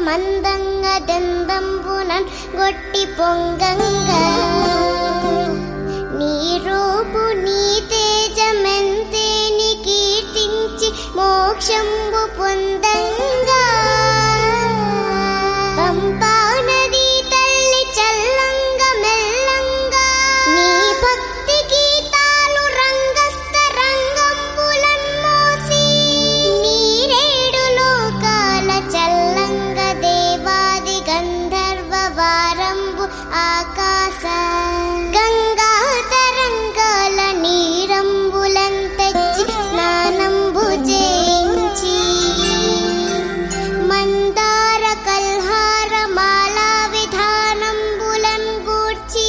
మందంగా దందంబునన్ గొట్టి పొంగంగా నీ రూపు నీ తేజమెంతేని కీర్తించి మోక్షంబు పొందంగా పంపా నది తల్లి చల్లంగా మెల్లంగా నీ భక్తి గీతాలు రంగస్థ రంగంబులన్ మోసి నీరేడు లోకాల చల్లంగా దేవాది గంధర్వ వారంబు ఆకాశ గంగా తరంగాల నీరంబులం తెచ్చి స్నానంబు చేయించి మందార కల్హార మాలా విధానంబులం గూర్చి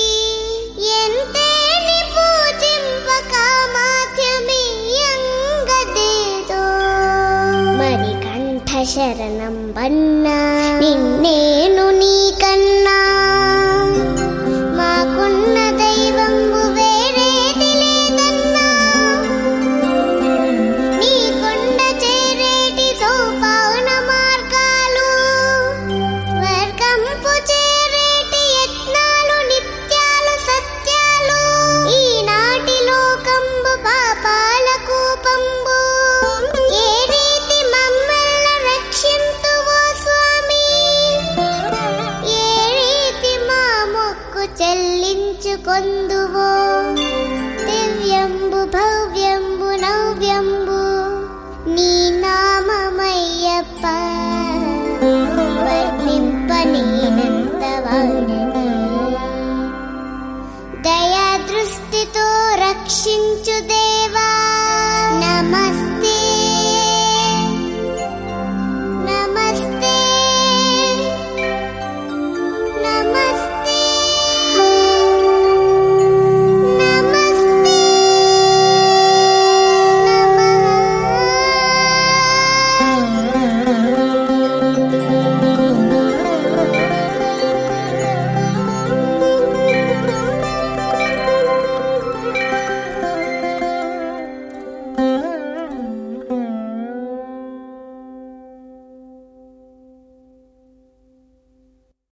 ఎంతేని పూజింపక మాధ్యమీయంగదేదో మరి కంఠ శరణం బన్నా నిన్నేను నీకన్నా మాకున్న దైవంబు వేరేది లేదన్నా నీ కొండ చేరేటి సోపాన మార్గాలు స్వర్గంపు చేరేటి యత్నాలు నిత్యాలు సత్యాలు ఈనాటి లోకంబు పాపాల కూపంబు ఏ రీతి మమ్మల్ని రక్షింతువో స్వామి ఏ రీతి మా మొక్కు చెల్లించుకొందువో దివ్యంబు భవ్యంబు నవ్యంబు నీ నామమయ్యప్ప వర్ణింపనేనంతవాడని దయా దృష్టితో రక్షించు